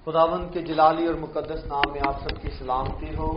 خداوند کے جلالی اور مقدس نام میں آپ سب کی سلامتی ہو۔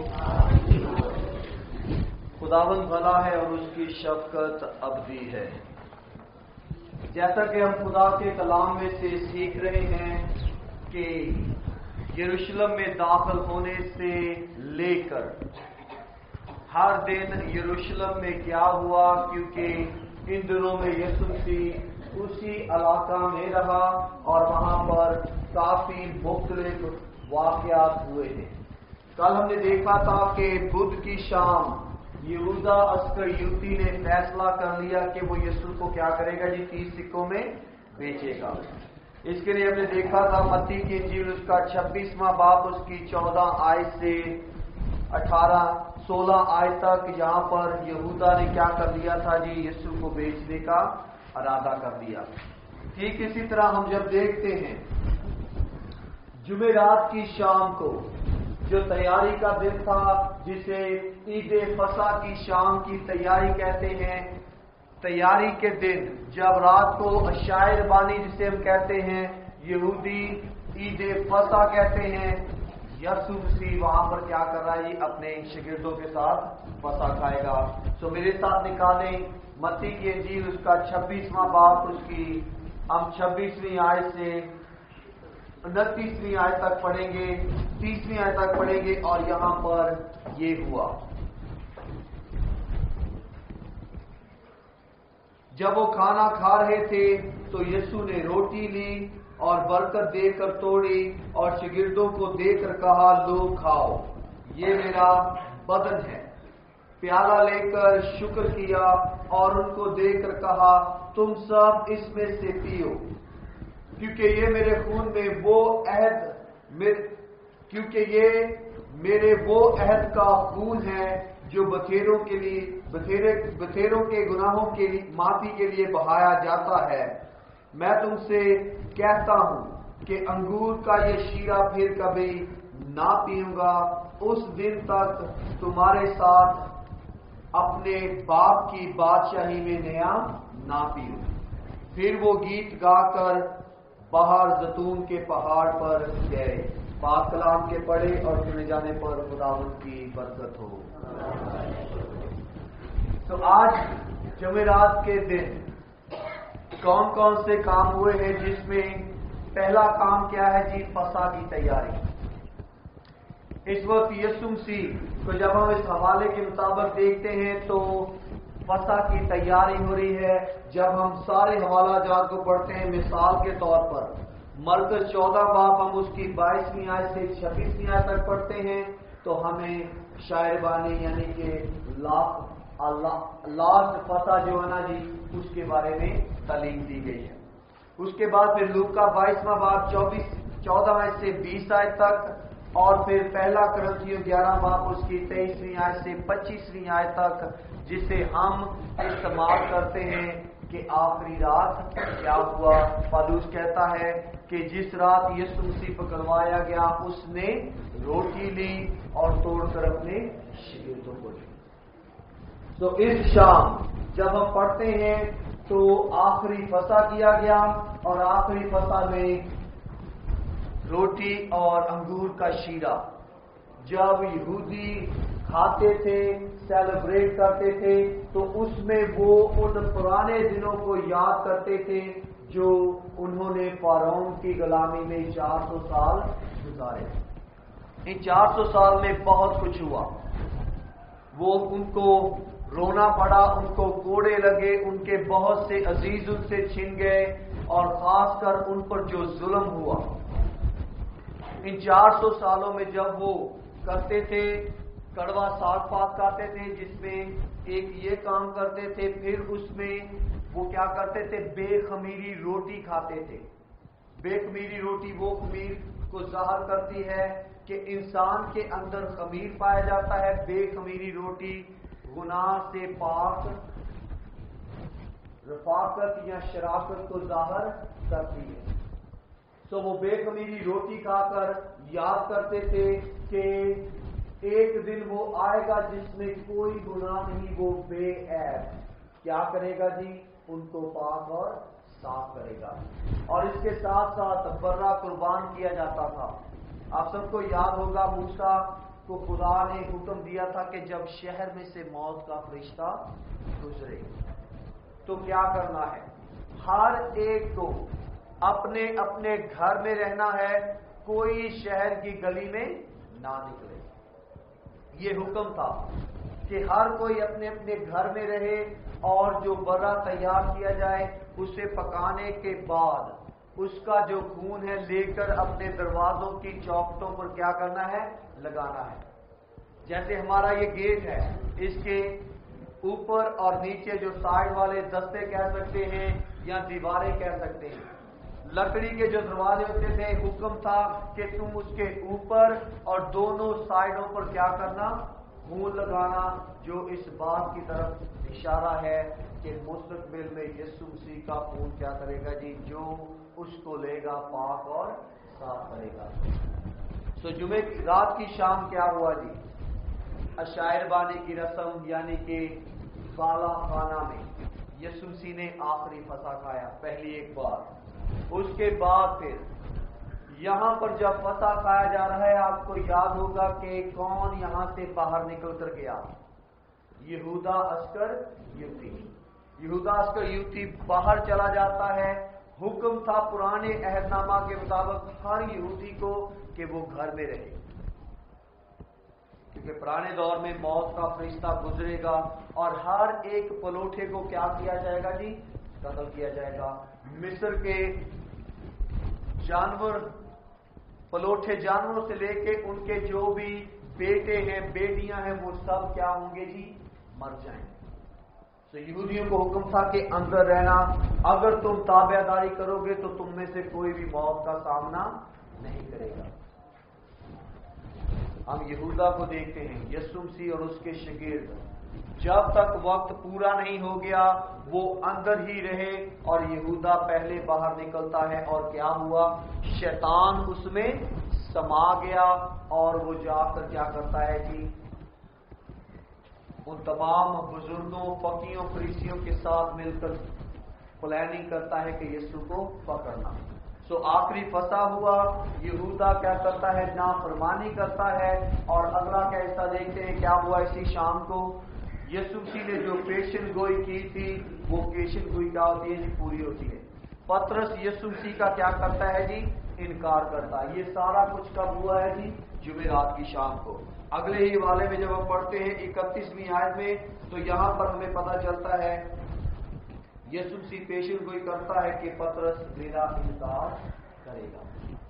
خداوند بھلا ہے اور اس کی شفقت ابدی ہے۔ جیسا کہ ہم خدا کے کلام میں سے سیکھ رہے ہیں کہ یروشلم میں داخل ہونے سے لے کر ہر دن یروشلم میں کیا ہوا، کیونکہ ان دنوں میں یسوع مسیح اسی علاقہ میں رہا اور وہاں پر کافی مختلف واقعات ہوئے ہیں۔ کل ہم نے دیکھا تھا کہ بدھ کی شام یہوذا اسکریوتی نے فیصلہ کر لیا کہ وہ یسوع کو کیا کرے گا 30 سکوں میں بیچے گا۔ اس کے لیے ہم نے دیکھا تھا متی کی انجیل اس کا 26واں باب اس کی 14 آیت سے 16 آیت تک، یہاں پر یہوذا نے کیا کر لیا تھا یسوع کو بیچنے کا ارادہ کر دیا۔ ٹھیک اسی طرح ہم جب دیکھتے ہیں جمعرات کی شام کو جو تیاری کا دن تھا، جسے عید فصح کی شام کی تیاری کہتے ہیں، تیاری کے دن جب رات کو عشائر بانی جسے ہم کہتے ہیں، یہودی عید فصح کہتے ہیں، یسوع مسیح وہاں پر کیا کر رہا ہے، اپنے شاگردوں کے ساتھ فصح کھائے گا۔ سو میرے ساتھ نکالیں متی کی انجیل اس کا 26واں باب اس کی ہم 26ویں آیت سے 29ویں آیت تک پڑھیں گے، 30ویں آیت تک پڑھیں گے، اور یہاں پر یہ ہوا۔ جب وہ کھانا کھا رہے تھے تو یسوع نے روٹی لی اور برکت دے کر توڑی اور شاگردوں کو دے کر کہا، لو کھاؤ، یہ میرا بدن ہے۔ پیالہ لے کر شکر کیا اور ان کو دے کر کہا، تم سب اس میں سے پیو، کیونکہ یہ میرے خون میں وہ عہد کا خون ہے جو بتھیروں کے گناہوں کے لیے معافی کے لیے بہایا جاتا ہے۔ میں تم سے کہتا ہوں کہ انگور کا یہ شیرہ پھر کبھی نہ پیوں گا، اس دن تک تمہارے ساتھ اپنے باپ کی بادشاہی میں نیا نہ پیوں۔ پھر وہ گیت گا کر باہر زیتون کے پہاڑ پر گئے۔ پاک کلام کے پڑھے اور سنے جانے پر خداوند کی برکت ہو۔ تو آج جمعرات کے دن کون کون سے کام ہوئے ہیں، جس میں پہلا کام کیا ہے فصح کی تیاری۔ اس وقت یسوع مسیح کو جب ہم اس حوالے کے مطابق دیکھتے ہیں تو فصح کی تیاری ہو رہی ہے۔ جب ہم سارے حوالہ جات کو پڑھتے ہیں، مثال کے طور پر مرکز 14 باب ہم اس کی 22ویں آیت سے 26ویں آیت تک پڑھتے ہیں تو ہمیں شاعر بانی یعنی کہ لاسٹ فصح جو ہے نا اس کے بارے میں تعلیم دی گئی ہے۔ اس کے بعد پھر لوکا 22واں باب 14 آیت سے 20 آیت تک، اور پھر پہلا کرنتھیوں 11 باب اس کی 23ویں آیت سے 25ویں آیت تک، جسے ہم استعمال کرتے ہیں کہ آخری رات کیا ہوا۔ پالوس کہتا ہے کہ جس رات یسوع مسیح پکڑوایا گیا اس نے روٹی لی اور توڑ کر اپنے شاگردوں کو دی۔ تو اس شام جب ہم پڑھتے ہیں تو آخری فصح کیا گیا، اور آخری فصح میں روٹی اور انگور کا شیرہ جب یہودی کھاتے تھے، سیلیبریٹ کرتے تھے، تو اس میں وہ ان پرانے دنوں کو یاد کرتے تھے جو انہوں نے فرعون کی غلامی میں 400 سال گزارے۔ ان 400 سال میں بہت کچھ ہوا، وہ ان کو رونا پڑا، ان کو کوڑے لگے، ان کے بہت سے عزیز ان سے چھن گئے، اور خاص کر ان پر جو ظلم ہوا ان 400 سالوں میں جب وہ کرتے تھے، کڑوا ساگ پات کھاتے تھے، جس میں ایک یہ کام کرتے تھے، پھر اس میں وہ کیا کرتے تھے، بے خمیری روٹی کھاتے تھے۔ بے خمیری روٹی وہ خمیر کو ظاہر کرتی ہے کہ انسان کے اندر خمیر پایا جاتا ہے۔ بے خمیری روٹی گناہ سے پاک رفاقت یا شراکت کو ظاہر کرتی ہے۔ تو وہ بے خمیری روٹی کھا کر یاد کرتے تھے کہ ایک دن وہ آئے گا جس میں کوئی گناہ نہیں، وہ بے عیب کیا کرے گا ان کو پاک اور صاف کرے گا. اور اس کے ساتھ ساتھ برہ قربان کیا جاتا تھا. آپ سب کو یاد ہوگا موسیٰ کو خدا نے حکم دیا تھا کہ جب شہر میں سے موت کا فرشتہ گزرے تو کیا کرنا ہے؟ ہر ایک کو اپنے اپنے گھر میں رہنا ہے، کوئی شہر کی گلی میں نہ نکلے. یہ حکم تھا کہ ہر کوئی اپنے اپنے گھر میں رہے، اور جو برہ تیار کیا جائے اسے پکانے کے بعد اس کا جو خون ہے لے کر اپنے دروازوں کی چوکھٹوں پر کیا کرنا ہے؟ لگانا ہے. جیسے ہمارا یہ گیٹ ہے، اس کے اوپر اور نیچے جو سائڈ والے دستے کہہ سکتے ہیں یا دیواریں کہہ سکتے ہیں، لکڑی کے جو دروازے ہوتے تھے، حکم تھا کہ تم اس کے اوپر اور دونوں سائڈوں پر کیا کرنا؟ خون لگانا، جو اس بات کی طرف اشارہ ہے کہ مستقبل میں یسوع مسیح کا خون کیا کرے گا جی؟ جو اس کو لے گا پاک اور صاف کرے گا. سو جمعے کی رات کی شام کیا ہوا جی؟ عشائر بانی کی رسم، یعنی کہ بالا خانہ میں یسوع مسیح نے آخری فسح کھایا پہلی ایک بار. اس کے بعد پھر یہاں پر جب فسح کھایا جا رہا ہے، آپ کو یاد ہوگا کہ کون یہاں سے باہر نکل کر گیا؟ یہودا عسکر یہودی. یہودا عسکر یہودی باہر چلا جاتا ہے. حکم تھا پرانے عہد نامہ کے مطابق ہر یہودی کو کہ وہ گھر میں رہے، کیونکہ پرانے دور میں موت کا فرشتہ گزرے گا اور ہر ایک پلوٹے کو کیا کیا جائے گا جی؟ قتل کیا جائے گا. مصر کے جانور، پلوٹے جانوروں سے لے کے ان کے جو بھی بیٹے ہیں بیٹیاں ہیں وہ سب کیا ہوں گے جی؟ مر جائیں. تو یہودیوں کو حکم تھا کہ اندر رہنا، اگر تم تابع داری کرو گے تو تم میں سے کوئی بھی موت کا سامنا نہیں کرے گا. ہم یہودا کو دیکھتے ہیں، یسوع مسیح اور اس کے شاگرد جب تک وقت پورا نہیں ہو گیا وہ اندر ہی رہے، اور یہودا پہلے باہر نکلتا ہے. اور کیا ہوا؟ شیطان اس میں سما گیا اور وہ جا کر کیا کرتا ہے جی؟ ان تمام بزرگوں، فقیوں، فریسیوں کے ساتھ مل کر پلاننگ کرتا ہے کہ یسوع کو پکڑنا. سو آخری فسح ہوا. یہودا کیا کرتا ہے؟ نافرمانی کرتا ہے. اور اگلا کا حصہ دیکھتے ہیں کیا ہوا اسی شام کو. یسوع مسیح نے جو پیشن گوئی کی تھی وہ پیشن گوئی کیا ہوتی ہے جی؟ پوری ہوتی ہے. پطرس یسوع مسیح کا کیا کرتا ہے جی؟ انکار کرتا ہے. یہ سارا کچھ کب ہوا ہے جی؟ جمعرات کی شام کو. اگلے ہی والے میں جب ہم پڑھتے ہیں 31ویں آیت میں تو یہاں پر ہمیں پتہ چلتا ہے یسوع مسیح پیشن گوئی کرتا ہے کہ پطرس میرا انکار کرے گا.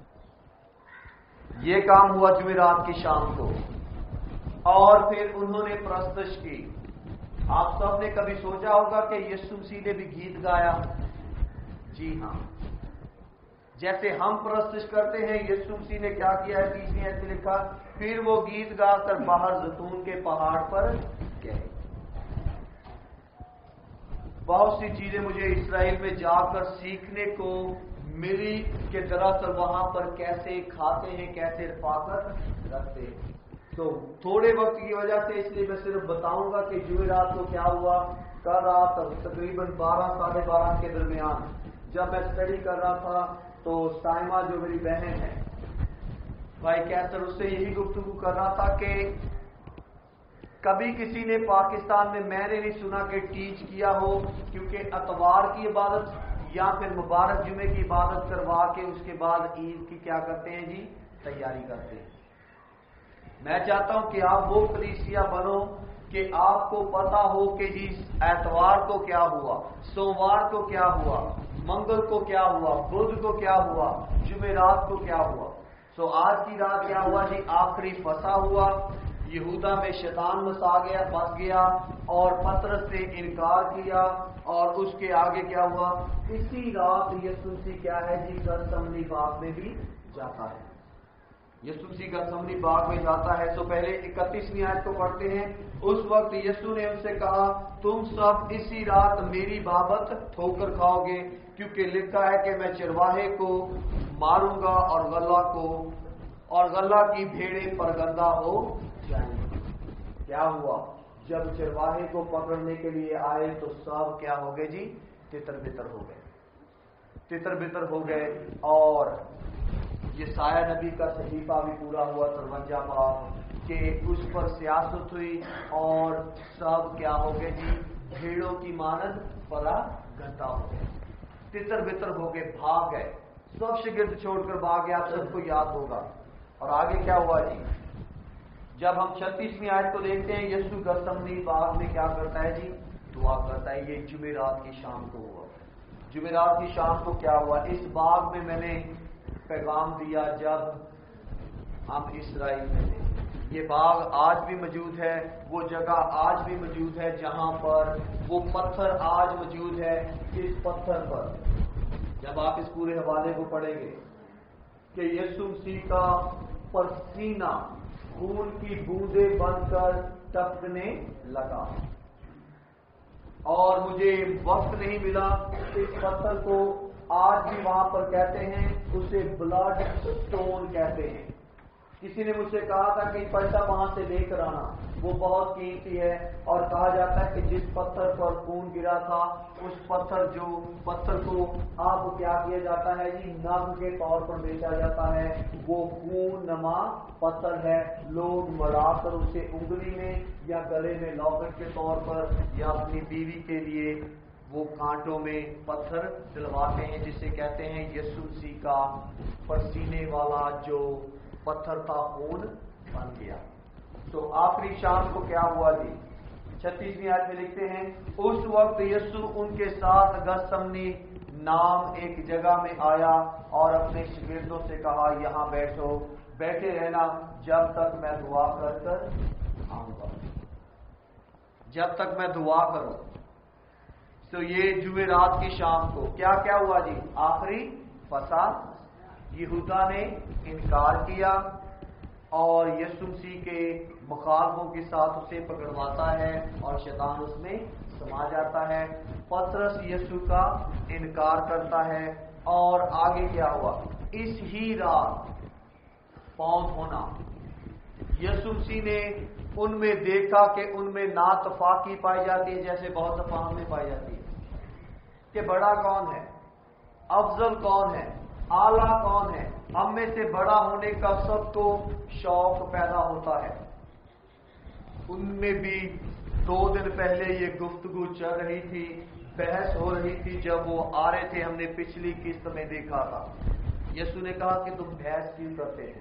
یہ کام ہوا جمعرات کی شام کو. اور پھر انہوں نے پرستش کی. آپ سب نے کبھی سوچا ہوگا کہ یسوع مسیح نے بھی گیت گایا؟ جی ہاں، جیسے ہم پرستش کرتے ہیں یسوع مسیح نے کیا کیا ہے؟ 30ویں آیت میں لکھا، پھر وہ گیت گا کر باہر زیتون کے پہاڑ پر گئے. بہت سی چیزیں مجھے اسرائیل میں جا کر سیکھنے کو ملی کہ دراصل وہاں پر کیسے کھاتے ہیں، کیسے رفاقت رکھتے ہیں. تو تھوڑے وقت کی وجہ سے اس لیے میں صرف بتاؤں گا کہ جمعرات کو کیا ہوا. کل رات تقریباً 12 ساڑھے 12 کے درمیان جب میں اسٹڈی کر رہا تھا تو سائمہ جو میری بہن ہے، بھائی کیسر، اس سے یہی گفتگو کر رہا تھا کہ کبھی کسی نے پاکستان میں نے نہیں سنا کہ ٹیچ کیا ہو، کیونکہ اتوار کی عبادت یا پھر مبارک جمعے کی عبادت کروا کے اس کے بعد عید کی کیا کرتے ہیں جی؟ تیاری کرتے ہیں. میں چاہتا ہوں کہ آپ وہ کلیسیا بنو کہ آپ کو پتا ہو کہ جی اتوار کو کیا ہوا، سوموار کو کیا ہوا، منگل کو کیا ہوا، بدھ کو کیا ہوا، جمعرات کو کیا ہوا. سو آج کی رات کیا ہوا جی؟ آخری فسح ہوا. یہودا میں شیطان بس گیا اور پطرس سے انکار کیا. اور اس کے آگے کیا ہوا؟ اسی رات یسوع مسیح کیا ہے جی؟ گتسمنی باغ میں بھی جاتا ہے. یسوع مسیح گتسمنی باغ میں جاتا ہے. سو پہلے 31ویں آیت کو پڑھتے ہیں. اس وقت یسوع نے ان سے کہا، تم سب اسی رات میری بابت ٹھوکر کھاؤ گے، کیونکہ لکھا ہے کہ میں چرواہے کو ماروں گا اور غلہ کی بھیڑیں پرگندہ ہو جائیں گی. کیا ہوا؟ جب چرواہے کو پکڑنے کے لیے آئے تو سب کیا ہو گئے جی؟ تتر بتر ہو گئے. तितर बितर हो गए। और ये साया नबी का सहीफा भी पूरा हुआ 53 बाब कि उस पर सियासत हुई और सब क्या हो गए जी, भेड़ों की मानद परा गंदा हो गए, तितर बितर हो गए, भाग गए, सब शिगिर्द छोड़कर भाग गए। आप सबको याद होगा। और आगे क्या हुआ जी, जब हम 36वीं आयत को देखते हैं, यीशु गतसमनी बाग में क्या करता है जी, दुआ करता है। ये जुमेरात की शाम को हुआ। जुमेरात की शाम को क्या हुआ, इस बाग में मैंने पैगाम दिया जब हम इसराइल में थे। ये बाग आज भी मौजूद है, वो जगह आज भी मौजूद है जहां पर वो पत्थर आज मौजूद है। इस पत्थर पर जब आप इस पूरे हवाले को पढ़ेंगे कि यीशु मसीह का पसीना खून की बूंदे बनकर टपकने लगा, और मुझे वक्त नहीं मिला। इस पत्थर को आज भी वहां पर कहते हैं, उसे ब्लड स्टोन कहते हैं। किसी ने मुझसे कहा था कि पैसा वहां से लेकर आना, वो बहुत कीमती है। और कहा जाता है कि जिस पत्थर पर खून गिरा था, उस पत्थर को अब क्या किया जाता है जी, नग के तौर पर बेचा जाता है। वो खून नमा पत्थर है, लोग मढ़ाकर उसे उंगली में या गले में लॉकेट के तौर पर या अपनी बीवी के लिए वो कांटों में पत्थर दिलवाते हैं, जिसे कहते हैं यीशु मसीह का पसीने वाला जो पत्थर था खून बन गया। तो आखिरी शाम को क्या हुआ जी, 36वीं आयत में लिखते हैं, उस वक्त यीशु उनके साथ गतसमनी नाम एक जगह में आया और अपने शिगिर्दों से कहा, यहाँ बैठे रहना जब तक मैं दुआ कर आऊंगा, जब तक मैं दुआ करूं। तो ये जुमेरात की शाम को क्या क्या हुआ जी, आखिरी फसा, यहूदा ने इनकार किया और यीशु मसीह के मुखालफों के साथ उसे पकड़वाता है और शैतान उसमें समा जाता है। पतरस यीशु का इनकार करता है। और आगे क्या हुआ, इस ही रात पौंध होना, यीशु मसीह ने उनमें देखा कि उनमें नातफाकी पाई जाती है, जैसे बहुत दफा हमें पाई जाती है कि बड़ा कौन है, अफजल कौन है, आला कौन है। हम में से बड़ा होने का सबको शौक पैदा होता है। उनमें भी 2 दिन पहले ये गुफ्तगू चल रही थी, बहस हो रही थी। जब वो आ रहे थे, हमने पिछली किस्त में देखा था, यीशु ने कहा कि तुम बहस क्यों करते थे,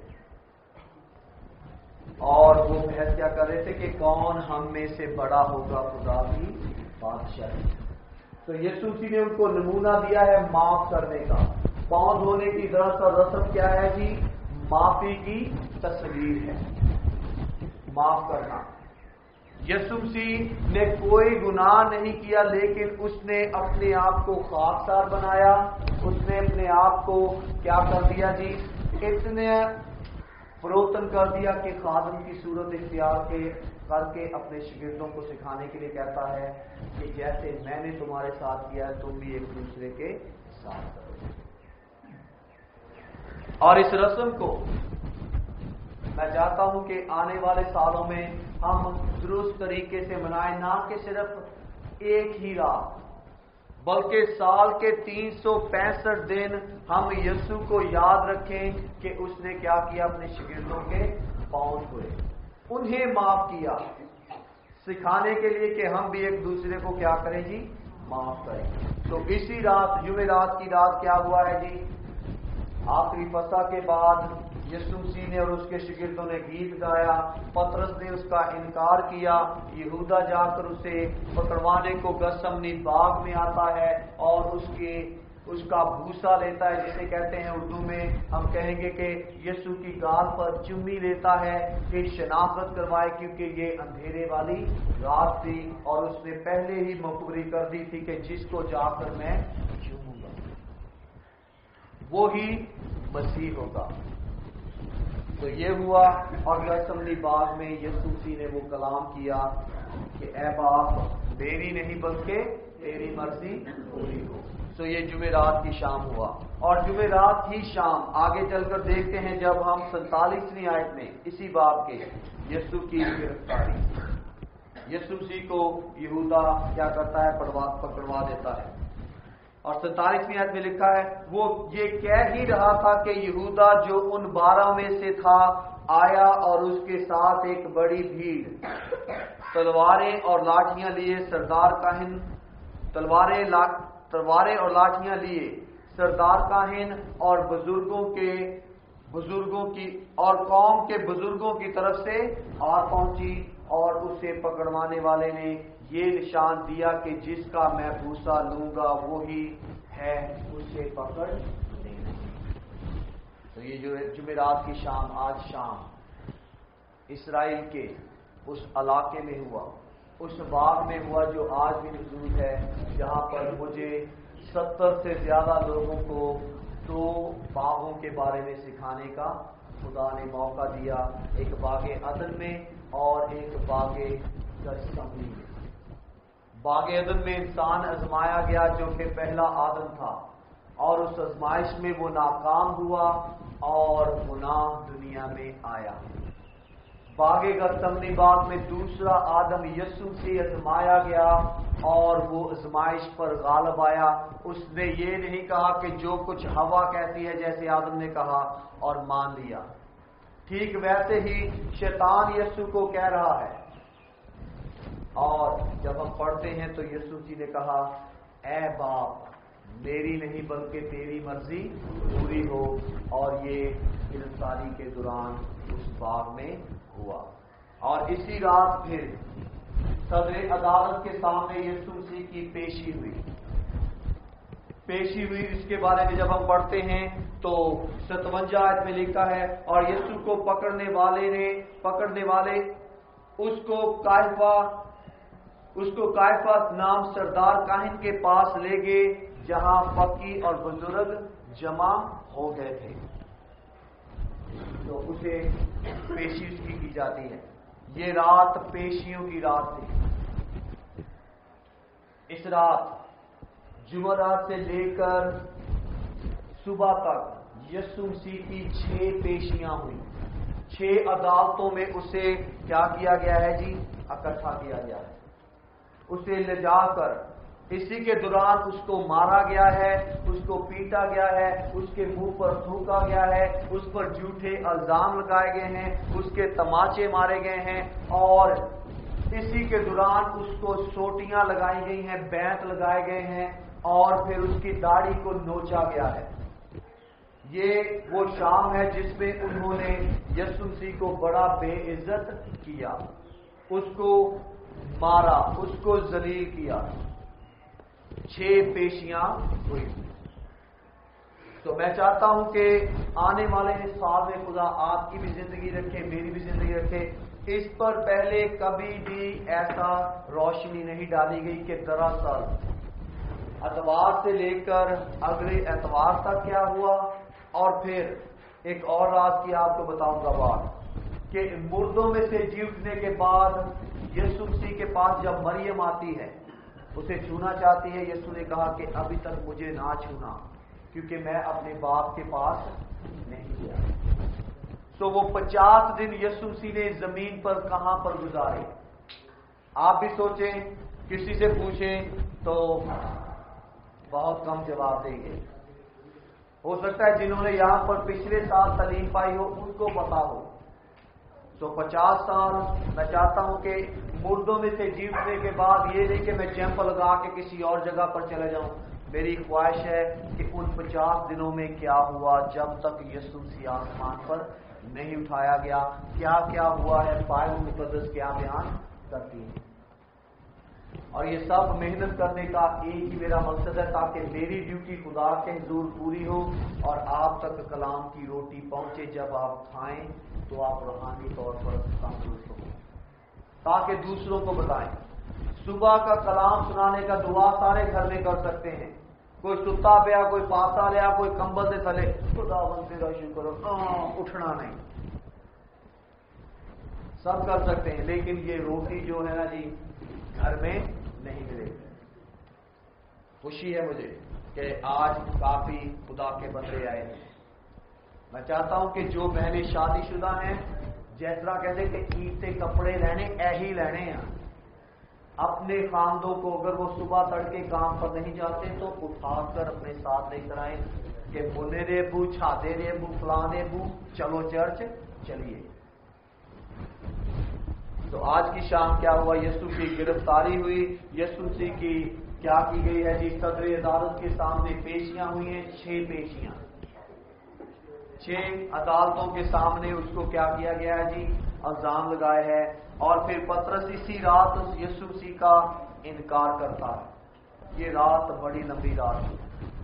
और वो बहस क्या कर रहे थे कि कौन हम में से बड़ा होगा खुदा की बादशाही। तो यीशु मसीह ने उनको नमूना दिया है माफ करने का। पौंध होने की दरअसल रस्म क्या है जी, माफी की तस्वीर है, माफ करना। यीशु मसीह ने कोई गुनाह नहीं किया, लेकिन उसने अपने आप को खाकसार बनाया। उसने अपने आप को क्या कर दिया जी, इतने फरोतन कर दिया कि खादिम की सूरत इख्तियार करके अपने शिगिर्दों को सिखाने के लिए कहता है कि जैसे मैंने तुम्हारे साथ किया है, तुम भी एक दूसरे के साथ करो। और इस रस्म को मैं चाहता हूं कि आने वाले सालों में हम दुरुस्त तरीके से मनाएं, ना कि सिर्फ एक ही रात, बल्कि साल के 365 दिन हम यीशु को याद रखें कि उसने क्या किया, अपने शिगिर्दों के पांव धोए, उन्हें माफ किया, सिखाने के लिए कि हम भी एक दूसरे को क्या करें जी, माफ करें। तो इसी रात, जुमेरात की रात क्या हुआ है जी, आखिरी फसा के बाद यीशु मसीह ने और उसके शिगिर्दों ने गीत गाया। पतरस ने उसका इनकार किया। यहूदा जाकर उसे पकड़वाने को गतसमनी बाग में आता है और उसका भूसा लेता है, जिसे कहते हैं उर्दू में हम कहेंगे कि यीशु की गाल पर चुम्मी लेता है कि शनाख्त करवाए, क्योंकि ये अंधेरे वाली रात थी और उसने पहले ही मुखबरी कर दी थी कि जिसको जाकर मैं चूमूंगा वो ही मसीह होगा। तो ये हुआ और गतसमनी बाग में यीशु मसीह ने वो कलाम किया कि ऐ बाप, मेरी नहीं बल्कि तेरी मर्जी पूरी हो। तो ये जुमेरात की शाम हुआ। और जुमेरात ही शाम आगे चलकर देखते हैं, जब हम 47वीं आयत में इसी बाब के यीशु की गिरफ्तारी, यीशु मसीह को यहूदा क्या करता है, पकड़वा देता है। اور 47ویں آیت میں لکھا ہے وہ یہ کہہ ہی رہا تھا کہ یہودا جو ان 12 میں سے تھا آیا اور اس کے ساتھ ایک بڑی بھیڑ تلواریں اور لاٹھیاں لیے تلواریں اور لاٹھیاں لیے سردار کاہن اور بزرگوں کی اور قوم کے بزرگوں کی طرف سے آ پہنچی اور اسے پکڑوانے والے نے یہ نشان دیا کہ جس کا میں بوسہ لوں گا وہی ہے، اسے پکڑ لینا۔ تو یہ جو جمعرات کی شام، آج شام اسرائیل کے اس علاقے میں ہوا، اس باغ میں ہوا جو آج بھی موجود ہے، جہاں پر مجھے 70 سے زیادہ لوگوں کو 2 باغوں کے بارے میں سکھانے کا خدا نے موقع دیا، ایک باغ عدن میں اور ایک باغ گثسمنی میں۔ باغ عدن میں انسان آزمایا گیا جو کہ پہلا آدم تھا، اور اس آزمائش میں وہ ناکام ہوا اور گناہ دنیا میں آیا۔ باغ گثسمنی باغ میں دوسرا آدم یسوع سے آزمایا گیا اور وہ آزمائش پر غالب آیا۔ اس نے یہ نہیں کہا کہ جو کچھ ہوا کہتی ہے جیسے آدم نے کہا اور مان لیا، ٹھیک ویسے ہی شیطان یسوع کو کہہ رہا ہے، اور جب ہم پڑھتے ہیں تو یسوع جی نے کہا اے باپ میری نہیں بلکہ تیری مرضی پوری ہو، اور یہ گرفتاری کے دوران اس باغ میں ہوا۔ اور اسی رات پھر صدر عدالت کے سامنے یسوع مسیح کی پیشی ہوئی۔ اس کے بارے میں جب ہم پڑھتے ہیں تو 57 آیت میں لکھا ہے اور یسوع کو پکڑنے والے اس کو کائفہ نام سردار کاہن کے پاس لے گئے، جہاں فقی اور بزرگ جمع ہو گئے تھے۔ تو اسے پیشی اس کی جاتی ہے۔ یہ رات پیشیوں کی رات تھی۔ اس رات جمعرات سے لے کر صبح تک یسوع مسیح کی 6 پیشیاں ہوئی۔ 6 عدالتوں میں اسے کیا کیا گیا ہے جی؟ اکٹھا کیا گیا ہے۔ اسے لے جا کر اسی کے دوران اس کو مارا گیا ہے، اس کو پیٹا گیا ہے، اس کے منہ پر تھوکا گیا ہے، اس پر جھوٹے الزام لگائے گئے ہیں، اس کے تماچے مارے گئے ہیں، اور اسی کے دوران اس کو سوٹیاں لگائی گئی ہیں، بینت لگائے گئے ہیں، اور پھر اس کی داڑھی کو نوچا گیا ہے۔ یہ وہ شام ہے جس میں انہوں نے یسوع مسیح کو بڑا بے عزت کیا، اس کو مارا، اس کو ذلیل کیا۔ 6 پیشیاں ہوئی۔ تو میں چاہتا ہوں کہ آنے والے سال میں خدا آپ کی بھی زندگی رکھے، میری بھی زندگی رکھے، اس پر پہلے کبھی بھی ایسا روشنی نہیں ڈالی گئی کہ دراصل اتوار سے لے کر اگلے اتوار تک کیا ہوا، اور پھر ایک اور رات کی آپ کو بتاؤں گا بات کہ مردوں میں سے جی اٹھنے کے بعد یسوع مسیح کے پاس جب مریم آتی ہے، اسے چھونا چاہتی ہے، یسوع نے کہا کہ ابھی تک مجھے نہ چھونا کیونکہ میں اپنے باپ کے پاس نہیں گیا۔ تو وہ 50 دن یسوع مسیح نے زمین پر کہاں پر گزارے؟ آپ بھی سوچیں، کسی سے پوچھیں تو بہت کم جواب دیں گے۔ ہو سکتا ہے جنہوں نے یہاں پر پچھلے سال تعلیم پائی ہو ان کو پتا ہو۔ تو 50 سال میں چاہتا ہوں کہ مردوں میں سے جیتنے کے بعد یہ نہیں کہ میں جمپ لگا کے کسی اور جگہ پر چلے جاؤں۔ میری خواہش ہے کہ ان 50 دنوں میں کیا ہوا جب تک یسوع مسیح آسمان پر نہیں اٹھایا گیا، کیا کیا ہوا ہے، بائبل مقدس کیا بیان کرتی ہے۔ اور یہ سب محنت کرنے کا ایک ہی میرا مقصد ہے تاکہ میری ڈیوٹی خدا کے حضور پوری ہو اور آپ تک کلام کی روٹی پہنچے۔ جب آپ کھائیں تو آپ روحانی طور پر تندرست ہوں تاکہ دوسروں کو بتائیں۔ صبح کا کلام سنانے کا دعا سارے گھر میں کر سکتے ہیں، کوئی ستا پیا، کوئی پاسا لیا، کوئی کمبل سے تھلے، خدا تیرا شکر اٹھنا نہیں، سب کر سکتے ہیں، لیکن یہ روٹی جو ہے نا جی گھر میں نہیں ملے گی۔ خوشی ہے مجھے کہ آج کافی خدا کے بندے آئے ہیں۔ میں چاہتا ہوں کہ جو بہنیں شادی شدہ ہیں، جس طرح کہتے کہ عید کے کپڑے لینے ایہی لینے ہیں، اپنے خاندوں کو اگر وہ صبح تڑکے کام پر نہیں جاتے تو اٹھا کر اپنے ساتھ لے کر آئیں کہ بنے رے ابو، چھادے رے ابو، فلاں رے ابو، چلو چرچ چلیے۔ تو آج کی شام کیا ہوا؟ یسوع کی گرفتاری ہوئی، یسوع کی کیا کی گئی ہے جی؟ صدر عدالت کے سامنے پیشیاں ہوئی ہیں، 6 پیشیاں، 6 عدالتوں کے سامنے اس کو کیا کیا گیا ہے جی؟ الزام لگائے ہے۔ اور پھر پطرس اسی رات اس یسوع مسیح کا انکار کرتا ہے۔ یہ رات بڑی لمبی رات تھی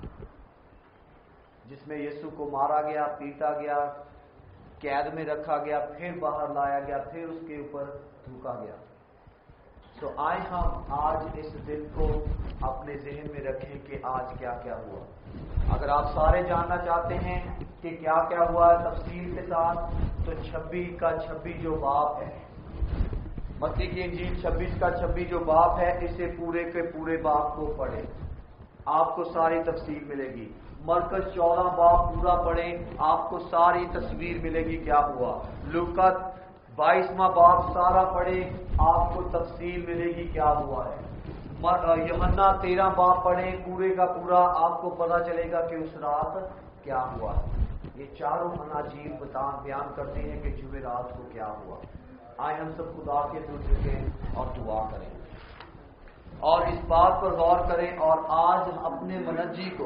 جس میں یسوع کو مارا گیا، پیٹا گیا، قید میں رکھا گیا، پھر باہر لایا گیا، پھر اس کے اوپر تھوکا گیا۔ تو آئے ہم آج اس دن کو اپنے ذہن میں رکھیں کہ آج کیا کیا ہوا۔ اگر آپ سارے جاننا چاہتے ہیں کہ کیا کیا ہوا ہے تفصیل کے ساتھ، تو 26 کا 26 جو باب ہے، متی کی انجیل 26 کا 26 جو باب ہے، اسے پورے کے پورے باب کو پڑھیں، آپ کو ساری تفصیل ملے گی۔ مرکز 14 باب پورا پڑھیں، آپ کو ساری تصویر ملے گی کیا ہوا۔ لوکا 22واں باب سارا پڑھیں، آپ کو تفصیل ملے گی کیا ہوا ہے۔ یوحنا 13 باب پڑھیں پورے کا پورا، آپ کو پتہ چلے گا کہ اس رات کیا ہوا ہے۔ یہ چاروں اناجیل بیان کرتے ہیں کہ جمعرات کو کیا ہوا۔ آئے ہم سب خدا کے حضور جھکیں اور دعا کریں اور اس بات پر غور کریں، اور آج ہم اپنے منجی کو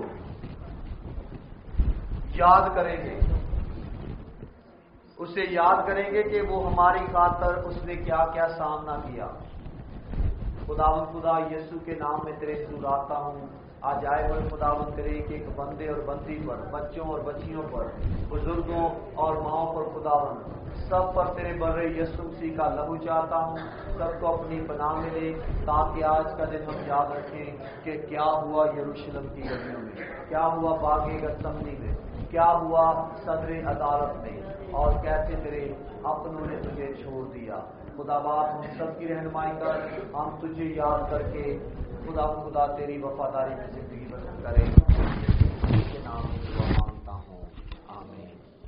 یاد کریں گے، اسے یاد کریں گے کہ وہ ہماری خاطر اس نے کیا کیا سامنا کیا۔ خدا یسوع کے نام میں تیرے حضور آتا ہوں، آج آئے ہوئے خداوند تیرے ایک ایک بندے اور بندی پر، بچوں اور بچیوں پر، بزرگوں اور ماؤں پر خداوند، سب پر تیرے بر یسوع مسیح کا لہو چاہتا ہوں، سب کو اپنی پناہ میں لے، تاکہ آج کا دن ہم یاد رکھیں کہ کیا ہوا یروشلم کی گلیوں میں، کیا ہوا باغ گتسمنی میں، کیا ہوا صدر عدالت میں، اور کیسے تیرے اپنوں نے تجھے چھوڑ دیا۔ خدا باپ ہم سب کی رہنمائی کر، ہم تجھے یاد کر کے خدا تیری وفاداری میں زندگی بسر کریں۔